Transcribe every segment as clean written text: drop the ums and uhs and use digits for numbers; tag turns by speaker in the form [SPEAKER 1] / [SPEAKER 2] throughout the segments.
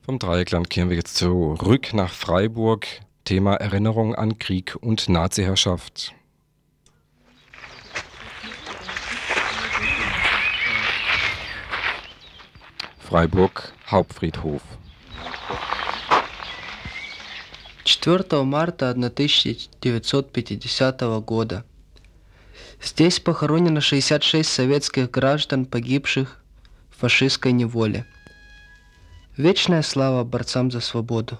[SPEAKER 1] Vom Dreieckland kehren wir jetzt zurück nach Freiburg. Thema Erinnerung an Krieg und Naziherrschaft. Freiburg, Hauptfriedhof.
[SPEAKER 2] 4 марта 1950 года. Здесь похоронено 66 советских граждан, погибших в фашистской неволе. Вечная слава борцам за свободу.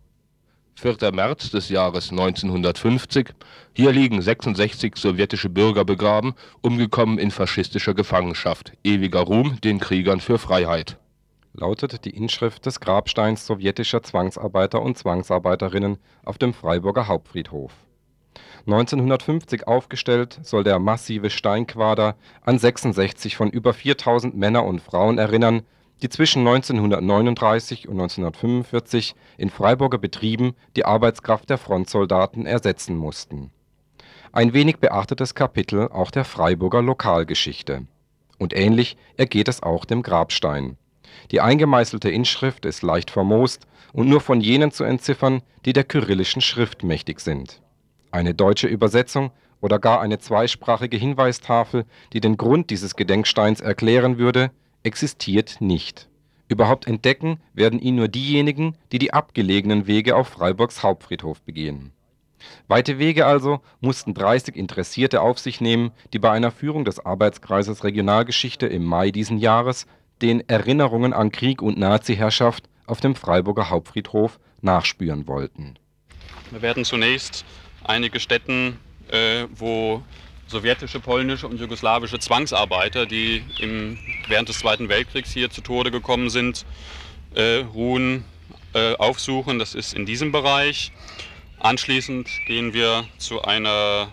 [SPEAKER 3] 4. März des Jahres 1950. Hier liegen 66 sowjetische Bürger begraben, umgekommen in faschistischer Gefangenschaft. Ewiger Ruhm den Kriegern für Freiheit.
[SPEAKER 1] Lautet die Inschrift des Grabsteins sowjetischer Zwangsarbeiter und Zwangsarbeiterinnen auf dem Freiburger Hauptfriedhof. 1950 aufgestellt, soll der massive Steinquader an 66 von über 4000 Männer und Frauen erinnern, die zwischen 1939 und 1945 in Freiburger Betrieben die Arbeitskraft der Frontsoldaten ersetzen mussten. Ein wenig beachtetes Kapitel auch der Freiburger Lokalgeschichte. Und ähnlich ergeht es auch dem Grabstein. Die eingemeißelte Inschrift ist leicht vermoost und nur von jenen zu entziffern, die der kyrillischen Schrift mächtig sind. Eine deutsche Übersetzung oder gar eine zweisprachige Hinweistafel, die den Grund dieses Gedenksteins erklären würde, existiert nicht. Überhaupt entdecken werden ihn nur diejenigen, die die abgelegenen Wege auf Freiburgs Hauptfriedhof begehen. Weite Wege also mussten 30 Interessierte auf sich nehmen, die bei einer Führung des Arbeitskreises Regionalgeschichte im Mai diesen Jahres den Erinnerungen an Krieg und Naziherrschaft auf dem Freiburger Hauptfriedhof nachspüren wollten.
[SPEAKER 4] Wir werden zunächst einige Stätten, wo sowjetische, polnische und jugoslawische Zwangsarbeiter, die während des Zweiten Weltkriegs hier zu Tode gekommen sind, ruhen, aufsuchen. Das ist in diesem Bereich. Anschließend gehen wir zu einem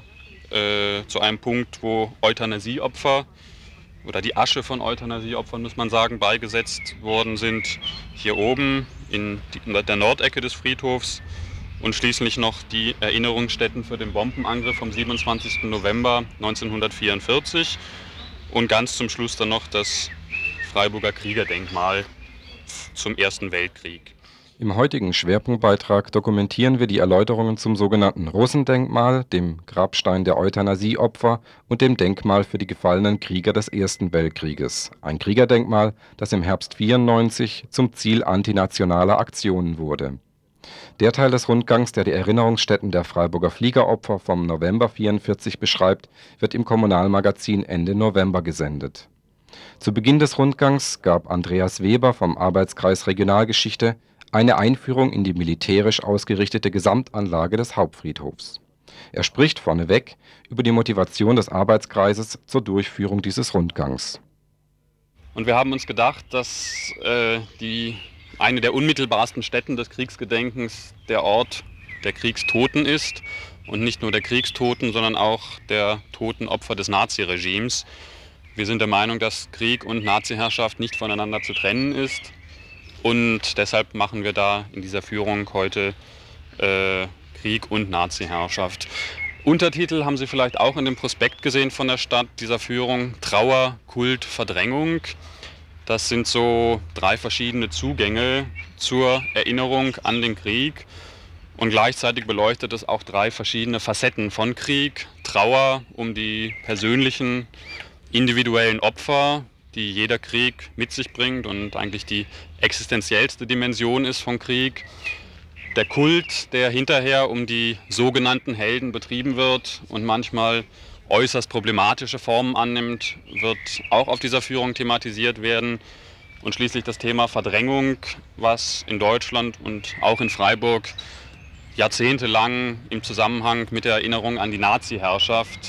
[SPEAKER 4] Punkt, wo Euthanasieopfer oder die Asche von Euthanasieopfern, muss man sagen, beigesetzt worden sind. Hier oben in der Nordecke des Friedhofs. Und schließlich noch die Erinnerungsstätten für den Bombenangriff vom 27. November 1944 und ganz zum Schluss dann noch das Freiburger Kriegerdenkmal zum Ersten Weltkrieg.
[SPEAKER 1] Im heutigen Schwerpunktbeitrag dokumentieren wir die Erläuterungen zum sogenannten Russendenkmal, dem Grabstein der Euthanasieopfer und dem Denkmal für die gefallenen Krieger des Ersten Weltkrieges. Ein Kriegerdenkmal, das im Herbst 1994 zum Ziel antinationaler Aktionen wurde. Der Teil des Rundgangs, der die Erinnerungsstätten der Freiburger Fliegeropfer vom November 1944 beschreibt, wird im Kommunalmagazin Ende November gesendet. Zu Beginn des Rundgangs gab Andreas Weber vom Arbeitskreis Regionalgeschichte eine Einführung in die militärisch ausgerichtete Gesamtanlage des Hauptfriedhofs. Er spricht vorneweg über die Motivation des Arbeitskreises zur Durchführung dieses Rundgangs.
[SPEAKER 4] Und wir haben uns gedacht, dass eine der unmittelbarsten Stätten des Kriegsgedenkens der Ort der Kriegstoten ist. Und nicht nur der Kriegstoten, sondern auch der toten Opfer des Naziregimes. Wir sind der Meinung, dass Krieg und Naziherrschaft nicht voneinander zu trennen ist. Und deshalb machen wir da in dieser Führung heute Krieg und Naziherrschaft. Untertitel haben Sie vielleicht auch in dem Prospekt gesehen von der Stadt dieser Führung: Trauer, Kult, Verdrängung. Das sind so 3 verschiedene Zugänge zur Erinnerung an den Krieg und gleichzeitig beleuchtet es auch 3 verschiedene Facetten von Krieg. Trauer um die persönlichen, individuellen Opfer, die jeder Krieg mit sich bringt und eigentlich die existenziellste Dimension ist von Krieg. Der Kult, der hinterher um die sogenannten Helden betrieben wird und manchmal äußerst problematische Formen annimmt, wird auch auf dieser Führung thematisiert werden. Und schließlich das Thema Verdrängung, was in Deutschland und auch in Freiburg jahrzehntelang im Zusammenhang mit der Erinnerung an die Nazi-Herrschaft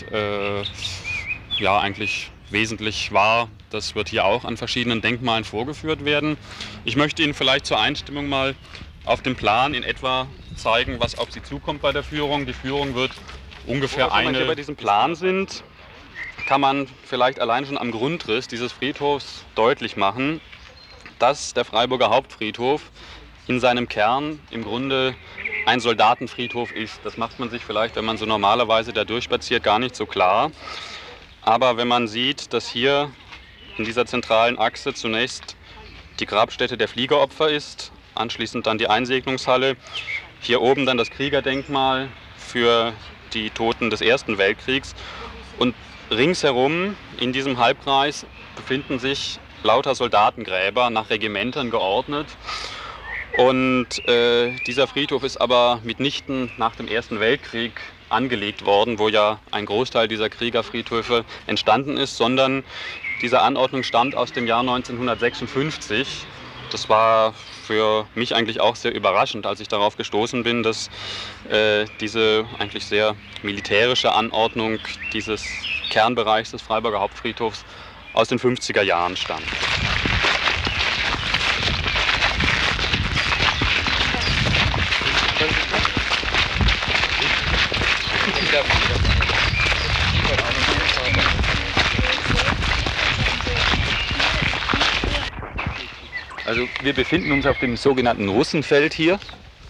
[SPEAKER 4] eigentlich wesentlich war. Das wird hier auch an verschiedenen Denkmalen vorgeführt werden. Ich möchte Ihnen vielleicht zur Einstimmung mal auf dem Plan in etwa zeigen, was auf Sie zukommt bei der Führung. Die Führung wird ungefähr Wenn wir hier bei diesem Plan sind, kann man vielleicht allein schon am Grundriss dieses Friedhofs deutlich machen, dass der Freiburger Hauptfriedhof in seinem Kern im Grunde ein Soldatenfriedhof ist. Das macht man sich vielleicht, wenn man so normalerweise da durchspaziert, gar nicht so klar. Aber wenn man sieht, dass hier in dieser zentralen Achse zunächst die Grabstätte der Fliegeropfer ist, anschließend dann die Einsegnungshalle. Hier oben dann das Kriegerdenkmal für die Toten des Ersten Weltkriegs. Und ringsherum in diesem Halbkreis befinden sich lauter Soldatengräber nach Regimentern geordnet. Und dieser Friedhof ist aber mitnichten nach dem Ersten Weltkrieg angelegt worden, wo ja ein Großteil dieser Kriegerfriedhöfe entstanden ist, sondern diese Anordnung stammt aus dem Jahr 1956. Das war für mich eigentlich auch sehr überraschend, als ich darauf gestoßen bin, dass diese eigentlich sehr militärische Anordnung dieses Kernbereichs des Freiburger Hauptfriedhofs aus den 50er Jahren stammt. Also wir befinden uns auf dem sogenannten Russenfeld hier.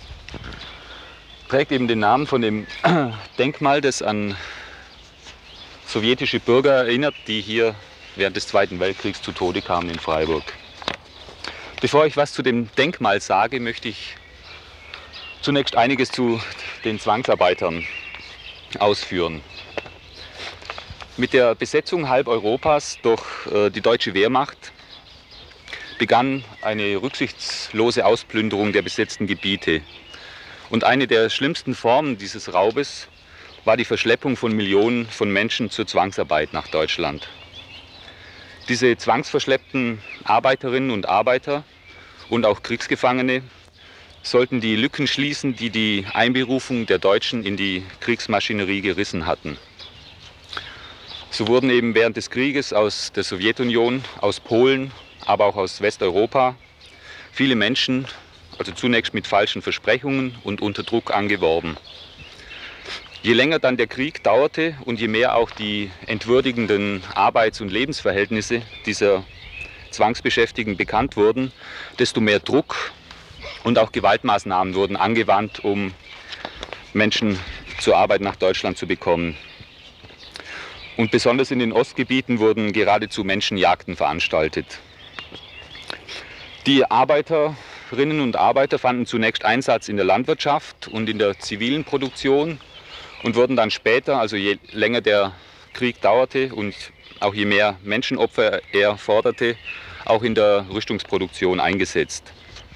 [SPEAKER 4] Trägt eben den Namen von dem Denkmal, das an sowjetische Bürger erinnert, die hier während des Zweiten Weltkriegs zu Tode kamen in Freiburg. Bevor ich was zu dem Denkmal sage, möchte ich zunächst einiges zu den Zwangsarbeitern ausführen. Mit der Besetzung halb Europas durch die deutsche Wehrmacht begann eine rücksichtslose Ausplünderung der besetzten Gebiete. Und eine der schlimmsten Formen dieses Raubes war die Verschleppung von Millionen von Menschen zur Zwangsarbeit nach Deutschland. Diese zwangsverschleppten Arbeiterinnen und Arbeiter und auch Kriegsgefangene sollten die Lücken schließen, die die Einberufung der Deutschen in die Kriegsmaschinerie gerissen hatten. So wurden eben während des Krieges aus der Sowjetunion, aus Polen, aber auch aus Westeuropa viele Menschen, also zunächst mit falschen Versprechungen und unter Druck angeworben. Je länger dann der Krieg dauerte und je mehr auch die entwürdigenden Arbeits- und Lebensverhältnisse dieser Zwangsbeschäftigten bekannt wurden, desto mehr Druck und auch Gewaltmaßnahmen wurden angewandt, um Menschen zur Arbeit nach Deutschland zu bekommen. Und besonders in den Ostgebieten wurden geradezu Menschenjagden veranstaltet. Die Arbeiterinnen und Arbeiter fanden zunächst Einsatz in der Landwirtschaft und in der zivilen Produktion und wurden dann später, also je länger der Krieg dauerte und auch je mehr Menschenopfer er forderte, auch in der Rüstungsproduktion eingesetzt.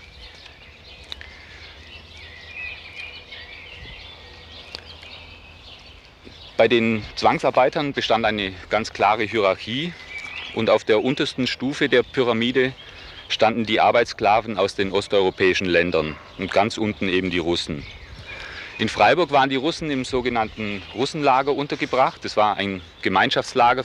[SPEAKER 4] Bei den Zwangsarbeitern bestand eine ganz klare Hierarchie und auf der untersten Stufe der Pyramide standen die Arbeitssklaven aus den osteuropäischen Ländern und ganz unten eben die Russen. In Freiburg waren die Russen im sogenannten Russenlager untergebracht. Das war ein Gemeinschaftslager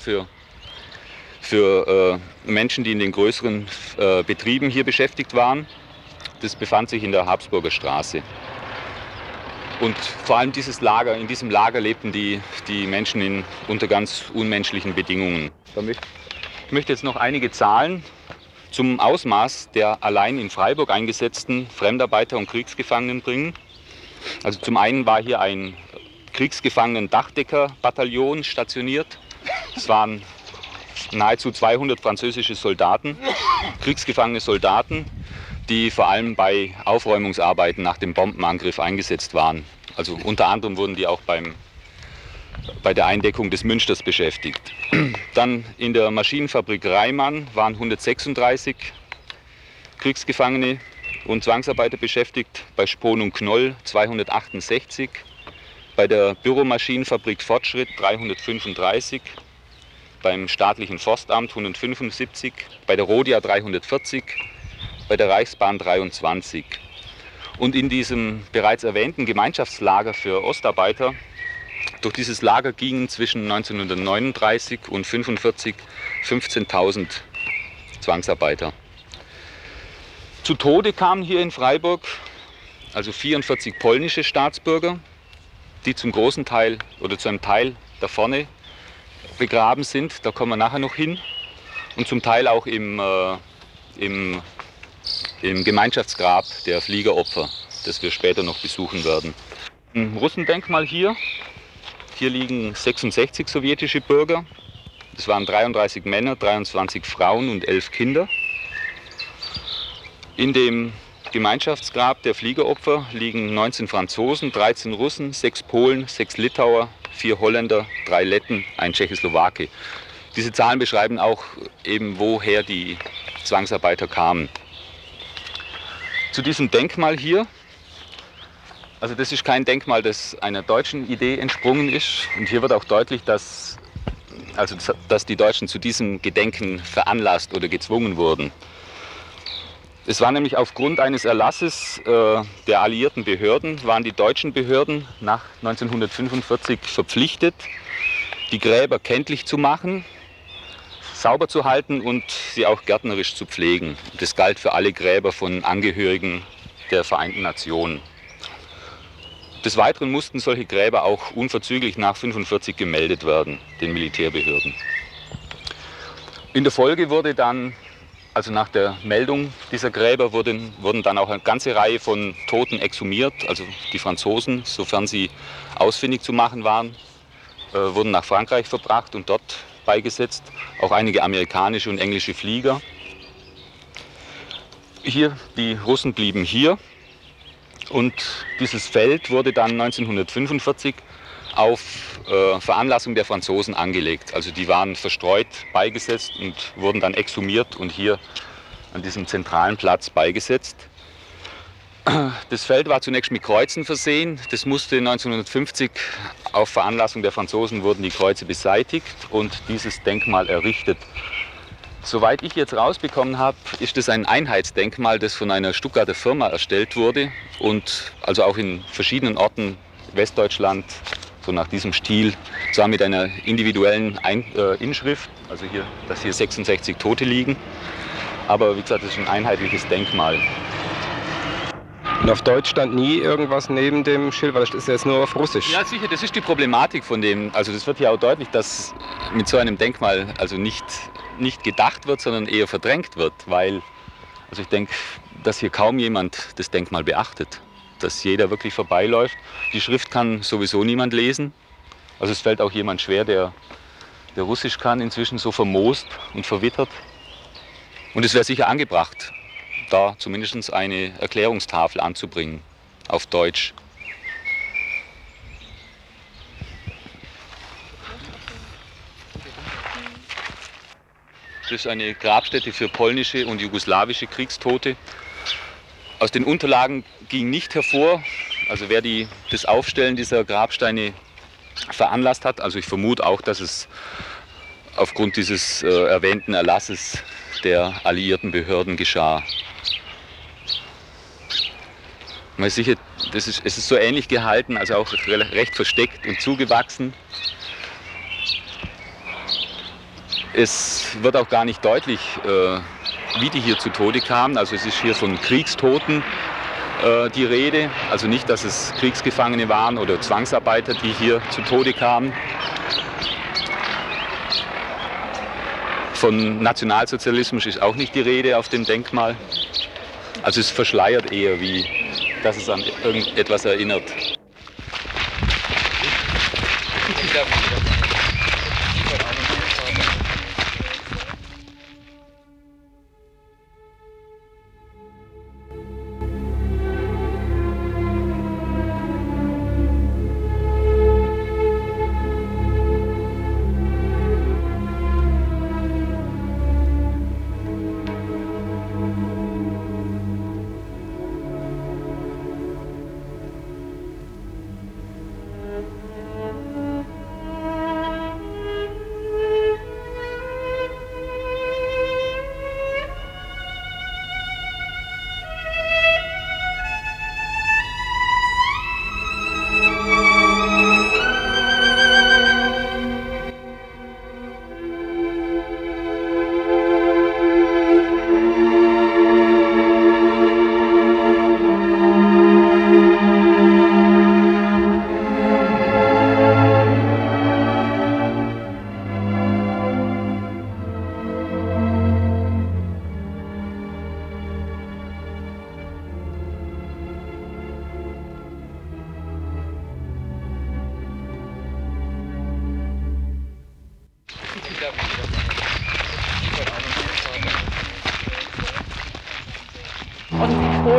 [SPEAKER 4] für Menschen, die in den größeren Betrieben hier beschäftigt waren. Das befand sich in der Habsburger Straße. Und vor allem in diesem Lager lebten die Menschen unter ganz unmenschlichen Bedingungen. Ich möchte jetzt noch einige Zahlen zum Ausmaß der allein in Freiburg eingesetzten Fremdarbeiter und Kriegsgefangenen bringen. Also zum einen war hier ein Kriegsgefangenen-Dachdeckerbataillon stationiert. Es waren nahezu 200 französische Soldaten, kriegsgefangene Soldaten, die vor allem bei Aufräumungsarbeiten nach dem Bombenangriff eingesetzt waren. Also unter anderem wurden die auch bei der Eindeckung des Münsters beschäftigt. Dann in der Maschinenfabrik Reimann waren 136 Kriegsgefangene und Zwangsarbeiter beschäftigt, bei Spohn und Knoll 268, bei der Büromaschinenfabrik Fortschritt 335, beim staatlichen Forstamt 175, bei der Rodia 340, bei der Reichsbahn 23. Und in diesem bereits erwähnten Gemeinschaftslager für Ostarbeiter, durch dieses Lager gingen zwischen 1939 und 1945 15.000 Zwangsarbeiter. Zu Tode kamen hier in Freiburg also 44 polnische Staatsbürger, die zum großen Teil oder zu einem Teil da vorne begraben sind. Da kommen wir nachher noch hin. Und zum Teil auch im Gemeinschaftsgrab der Fliegeropfer, das wir später noch besuchen werden. Ein Russendenkmal hier. Hier liegen 66 sowjetische Bürger. Es waren 33 Männer, 23 Frauen und 11 Kinder. In dem Gemeinschaftsgrab der Fliegeropfer liegen 19 Franzosen, 13 Russen, 6 Polen, 6 Litauer, 4 Holländer, 3 Letten, ein Tschechoslowake. Diese Zahlen beschreiben auch eben, woher die Zwangsarbeiter kamen. Zu diesem Denkmal hier, also das ist kein Denkmal, das einer deutschen Idee entsprungen ist. Und hier wird auch deutlich, dass die Deutschen zu diesem Gedenken veranlasst oder gezwungen wurden. Es war nämlich aufgrund eines Erlasses der alliierten Behörden, waren die deutschen Behörden nach 1945 verpflichtet, die Gräber kenntlich zu machen, sauber zu halten und sie auch gärtnerisch zu pflegen. Das galt für alle Gräber von Angehörigen der Vereinten Nationen. Des Weiteren mussten solche Gräber auch unverzüglich nach 1945 gemeldet werden, den Militärbehörden. In der Folge wurde dann, also nach der Meldung dieser Gräber, wurden dann auch eine ganze Reihe von Toten exhumiert. Also die Franzosen, sofern sie ausfindig zu machen waren, wurden nach Frankreich verbracht und dort beigesetzt. Auch einige amerikanische und englische Flieger. Hier, die Russen blieben hier. Und dieses Feld wurde dann 1945 auf Veranlassung der Franzosen angelegt. Also die waren verstreut beigesetzt und wurden dann exhumiert und hier an diesem zentralen Platz beigesetzt. Das Feld war zunächst mit Kreuzen versehen. Das musste 1950 auf Veranlassung der Franzosen wurden die Kreuze beseitigt und dieses Denkmal errichtet. Soweit ich jetzt rausbekommen habe, ist es ein Einheitsdenkmal, das von einer Stuttgarter Firma erstellt wurde und also auch in verschiedenen Orten Westdeutschland so nach diesem Stil, zwar mit einer individuellen Inschrift, also hier, dass hier 66 Tote liegen, aber wie gesagt, es ist ein einheitliches Denkmal.
[SPEAKER 1] Und auf Deutsch stand nie irgendwas neben dem Schild, weil das ist ja jetzt nur auf Russisch.
[SPEAKER 4] Ja, sicher, das ist die Problematik von dem, also das wird ja auch deutlich, dass mit so einem Denkmal also nicht gedacht wird, sondern eher verdrängt wird, weil, also ich denke, dass hier kaum jemand das Denkmal beachtet, dass jeder wirklich vorbeiläuft. Die Schrift kann sowieso niemand lesen, also es fällt auch jemand schwer, der Russisch kann, inzwischen so vermoost und verwittert. Und es wäre sicher angebracht, da zumindest eine Erklärungstafel anzubringen auf Deutsch. Das ist eine Grabstätte für polnische und jugoslawische Kriegstote. Aus den Unterlagen ging nicht hervor, also wer das Aufstellen dieser Grabsteine veranlasst hat. Also ich vermute auch, dass es aufgrund dieses erwähnten Erlasses der alliierten Behörden geschah. Man ist sicher, es ist so ähnlich gehalten, also auch recht versteckt und zugewachsen. Es wird auch gar nicht deutlich, wie die hier zu Tode kamen. Also es ist hier von Kriegstoten die Rede. Also nicht, dass es Kriegsgefangene waren oder Zwangsarbeiter, die hier zu Tode kamen. Von Nationalsozialismus ist auch nicht die Rede auf dem Denkmal. Also es verschleiert eher, wie dass es an irgendetwas erinnert.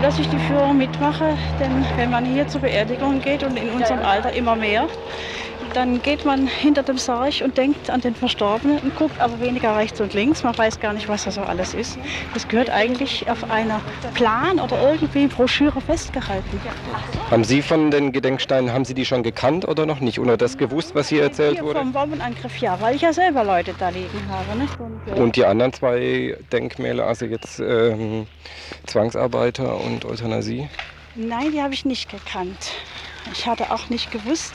[SPEAKER 5] dass ich die Führung mitmache, denn wenn man hier zur Beerdigung geht und in unserem Alter immer mehr, dann geht man hinter dem Sarg und denkt an den Verstorbenen und guckt aber weniger rechts und links. Man weiß gar nicht, was da so alles ist. Das gehört eigentlich auf einer Plan oder irgendwie Broschüre festgehalten.
[SPEAKER 1] Haben Sie von den Gedenksteinen, haben Sie die schon gekannt oder noch nicht? Oder das gewusst, was hier erzählt wurde?
[SPEAKER 5] Vom Bombenangriff ja, weil ich ja selber Leute da liegen habe. Nicht?
[SPEAKER 1] Und die anderen 2 Denkmäler, also jetzt Zwangsarbeiter und Euthanasie?
[SPEAKER 5] Nein, die habe ich nicht gekannt. Ich hatte auch nicht gewusst,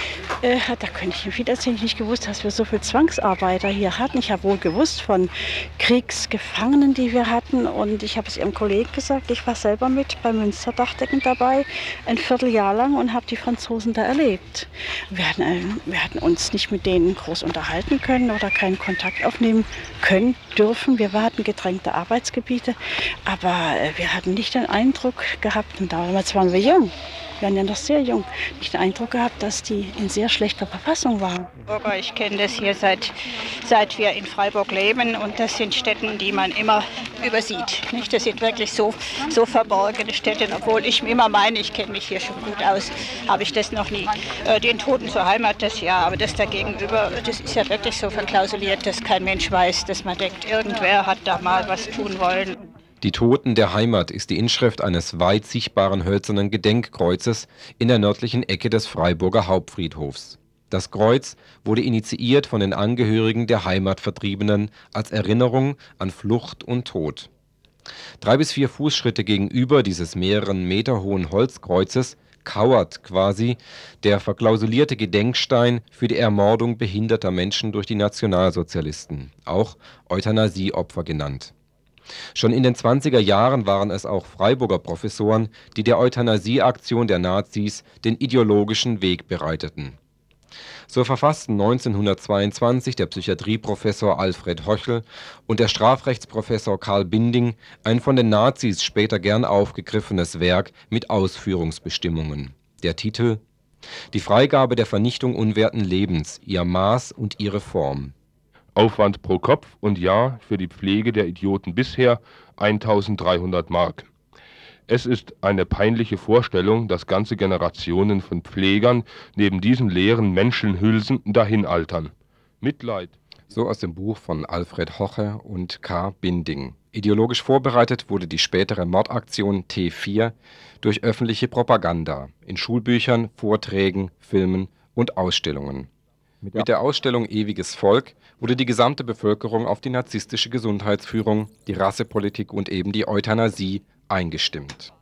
[SPEAKER 5] da könnte ich Ihnen viel erzählen, ich nicht gewusst, dass wir so viele Zwangsarbeiter hier hatten. Ich habe wohl gewusst von Kriegsgefangenen, die wir hatten. Und ich habe es Ihrem Kollegen gesagt, ich war selber mit beim Münsterdachdecken dabei, ein Vierteljahr lang und habe die Franzosen da erlebt. Wir hatten uns nicht mit denen groß unterhalten können oder keinen Kontakt aufnehmen können, dürfen. Wir hatten gedrängte Arbeitsgebiete, aber wir hatten nicht den Eindruck gehabt, und damals waren wir jung. Wir waren ja noch sehr jung. Nicht den Eindruck gehabt, dass die in sehr schlechter Verfassung waren.
[SPEAKER 6] Ich kenne das hier seit wir in Freiburg leben und das sind Stätten, die man immer übersieht. Nicht? Das sind wirklich so verborgene Städte, obwohl ich immer meine, ich kenne mich hier schon gut aus, habe ich das noch nie. Den Toten zur Heimat, das ja, aber das dagegenüber, das ist ja wirklich so verklausuliert, dass kein Mensch weiß, dass man denkt, irgendwer hat da mal was tun wollen.
[SPEAKER 1] Die Toten der Heimat ist die Inschrift eines weit sichtbaren hölzernen Gedenkkreuzes in der nördlichen Ecke des Freiburger Hauptfriedhofs. Das Kreuz wurde initiiert von den Angehörigen der Heimatvertriebenen als Erinnerung an Flucht und Tod. 3 bis 4 Fußschritte gegenüber dieses mehreren Meter hohen Holzkreuzes kauert quasi der verklausulierte Gedenkstein für die Ermordung behinderter Menschen durch die Nationalsozialisten, auch Euthanasieopfer genannt. Schon in den 20er Jahren waren es auch Freiburger Professoren, die der Euthanasieaktion der Nazis den ideologischen Weg bereiteten. So verfassten 1922 der Psychiatrieprofessor Alfred Hochel und der Strafrechtsprofessor Karl Binding ein von den Nazis später gern aufgegriffenes Werk mit Ausführungsbestimmungen. Der Titel: Die Freigabe der Vernichtung unwerten Lebens, ihr Maß und ihre Form.
[SPEAKER 3] Aufwand pro Kopf und Jahr für die Pflege der Idioten bisher 1.300 Mark. Es ist eine peinliche Vorstellung, dass ganze Generationen von Pflegern neben diesen leeren Menschenhülsen dahinaltern. Mitleid.
[SPEAKER 1] So aus dem Buch von Alfred Hoche und K. Binding. Ideologisch vorbereitet wurde die spätere Mordaktion T4 durch öffentliche Propaganda in Schulbüchern, Vorträgen, Filmen und Ausstellungen. Mit der Ausstellung Ewiges Volk wurde die gesamte Bevölkerung auf die narzisstische Gesundheitsführung, die Rassepolitik und eben die Euthanasie eingestimmt.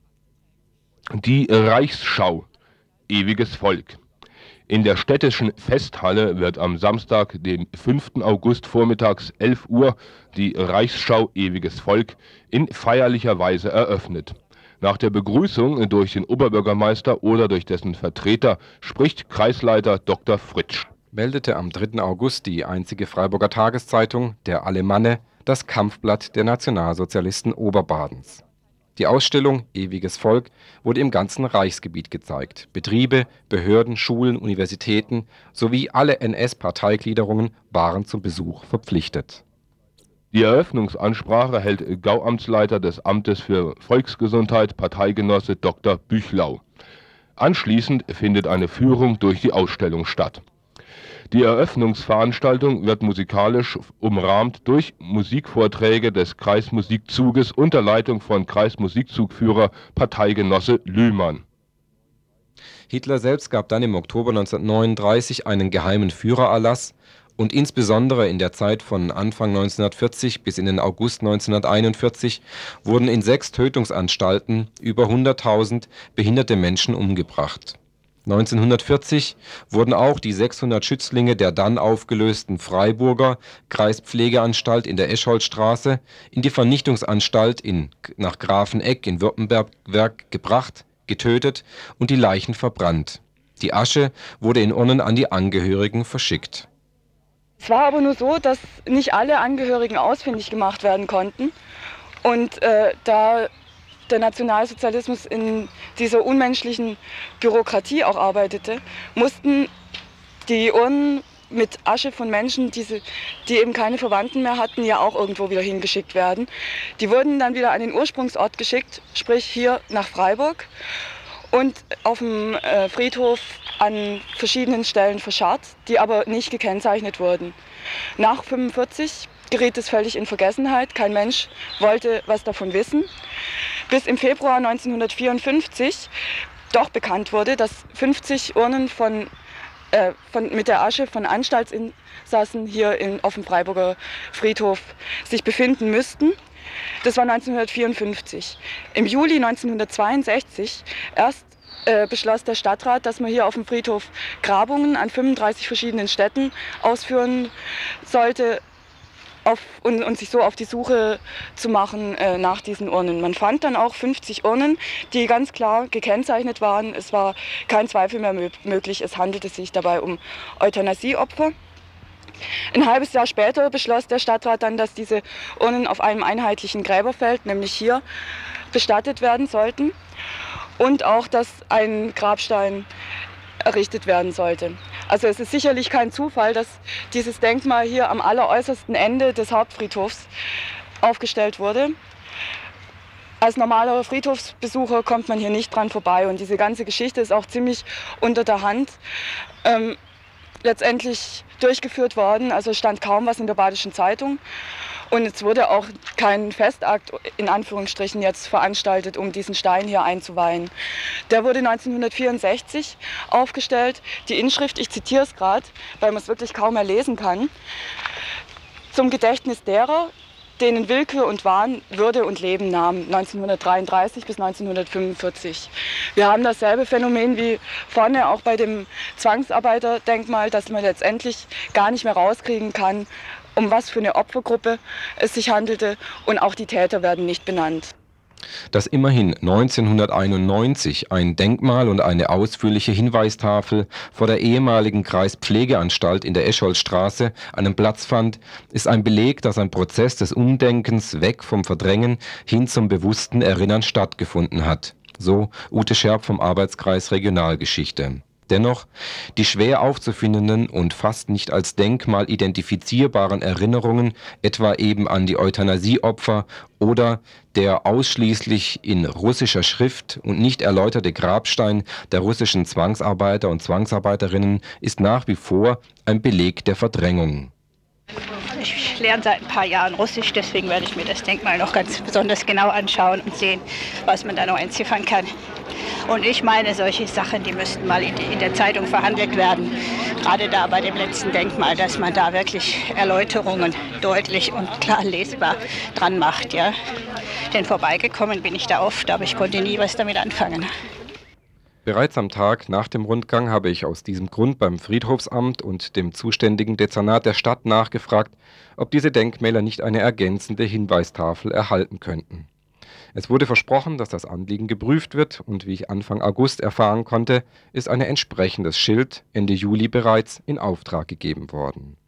[SPEAKER 3] Die Reichsschau Ewiges Volk. In der städtischen Festhalle wird am Samstag, dem 5. August vormittags 11 Uhr die Reichsschau Ewiges Volk in feierlicher Weise eröffnet. Nach der Begrüßung durch den Oberbürgermeister oder durch dessen Vertreter spricht Kreisleiter Dr. Fritsch.
[SPEAKER 1] Meldete am 3. August die einzige Freiburger Tageszeitung, der Alemanne, das Kampfblatt der Nationalsozialisten Oberbadens. Die Ausstellung Ewiges Volk wurde im ganzen Reichsgebiet gezeigt. Betriebe, Behörden, Schulen, Universitäten sowie alle NS-Parteigliederungen waren zum Besuch verpflichtet.
[SPEAKER 3] Die Eröffnungsansprache hält Gauamtsleiter des Amtes für Volksgesundheit, Parteigenosse Dr. Büchlau. Anschließend findet eine Führung durch die Ausstellung statt. Die Eröffnungsveranstaltung wird musikalisch umrahmt durch Musikvorträge des Kreismusikzuges unter Leitung von Kreismusikzugführer Parteigenosse Lühmann.
[SPEAKER 1] Hitler selbst gab dann im Oktober 1939 einen geheimen Führererlass und insbesondere in der Zeit von Anfang 1940 bis in den August 1941 wurden in 6 Tötungsanstalten über 100.000 behinderte Menschen umgebracht. 1940 wurden auch die 600 Schützlinge der dann aufgelösten Freiburger Kreispflegeanstalt in der Escholtstraße in die Vernichtungsanstalt nach Grafeneck in Württemberg gebracht, getötet und die Leichen verbrannt. Die Asche wurde in Urnen an die Angehörigen verschickt.
[SPEAKER 7] Es war aber nur so, dass nicht alle Angehörigen ausfindig gemacht werden konnten. Und da der Nationalsozialismus in dieser unmenschlichen Bürokratie auch arbeitete, mussten die Urnen mit Asche von Menschen, die eben keine Verwandten mehr hatten, ja auch irgendwo wieder hingeschickt werden. Die wurden dann wieder an den Ursprungsort geschickt, sprich hier nach Freiburg und auf dem Friedhof an verschiedenen Stellen verscharrt, die aber nicht gekennzeichnet wurden. Nach 1945 geriet es völlig in Vergessenheit, kein Mensch wollte was davon wissen, bis im Februar 1954 doch bekannt wurde, dass 50 Urnen mit der Asche von Anstaltsinsassen hier auf dem Freiburger Friedhof sich befinden müssten. Das war 1954. Im Juli 1962 erst beschloss der Stadtrat, dass man hier auf dem Friedhof Grabungen an 35 verschiedenen Stätten ausführen sollte, und sich so auf die Suche zu machen nach diesen Urnen. Man fand dann auch 50 Urnen, die ganz klar gekennzeichnet waren. Es war kein Zweifel mehr möglich, es handelte sich dabei um Euthanasieopfer. Ein halbes Jahr später beschloss der Stadtrat dann, dass diese Urnen auf einem einheitlichen Gräberfeld, nämlich hier, bestattet werden sollten und auch, dass ein Grabstein errichtet werden sollte. Also es ist sicherlich kein Zufall, dass dieses Denkmal hier am alleräußersten Ende des Hauptfriedhofs aufgestellt wurde. Als normaler Friedhofsbesucher kommt man hier nicht dran vorbei und diese ganze Geschichte ist auch ziemlich unter der Hand letztendlich durchgeführt worden. Also stand kaum was in der Badischen Zeitung. Und es wurde auch kein Festakt, in Anführungsstrichen, jetzt veranstaltet, um diesen Stein hier einzuweihen. Der wurde 1964 aufgestellt. Die Inschrift, ich zitiere es gerade, weil man es wirklich kaum mehr lesen kann: Zum Gedächtnis derer, denen Willkür und Wahn Würde und Leben nahmen, 1933 bis 1945. Wir haben dasselbe Phänomen wie vorne auch bei dem Zwangsarbeiterdenkmal, dass man letztendlich gar nicht mehr rauskriegen kann, um was für eine Opfergruppe es sich handelte, und auch die Täter werden nicht benannt.
[SPEAKER 1] Dass immerhin 1991 ein Denkmal und eine ausführliche Hinweistafel vor der ehemaligen Kreispflegeanstalt in der Escholzstraße einen Platz fand, ist ein Beleg, dass ein Prozess des Umdenkens weg vom Verdrängen hin zum bewussten Erinnern stattgefunden hat. So Ute Scherp vom Arbeitskreis Regionalgeschichte. Dennoch, die schwer aufzufindenden und fast nicht als Denkmal identifizierbaren Erinnerungen, etwa eben an die Euthanasieopfer oder der ausschließlich in russischer Schrift und nicht erläuterte Grabstein der russischen Zwangsarbeiter und Zwangsarbeiterinnen, ist nach wie vor ein Beleg der Verdrängung.
[SPEAKER 6] Ich lerne seit ein paar Jahren Russisch, deswegen werde ich mir das Denkmal noch ganz besonders genau anschauen und sehen, was man da noch entziffern kann. Und ich meine, solche Sachen, die müssten mal in der Zeitung verhandelt werden. Gerade da bei dem letzten Denkmal, dass man da wirklich Erläuterungen deutlich und klar lesbar dran macht. Ja. Denn vorbeigekommen bin ich da oft, aber ich konnte nie was damit anfangen.
[SPEAKER 1] Bereits am Tag nach dem Rundgang habe ich aus diesem Grund beim Friedhofsamt und dem zuständigen Dezernat der Stadt nachgefragt, ob diese Denkmäler nicht eine ergänzende Hinweistafel erhalten könnten. Es wurde versprochen, dass das Anliegen geprüft wird, und wie ich Anfang August erfahren konnte, ist ein entsprechendes Schild Ende Juli bereits in Auftrag gegeben worden.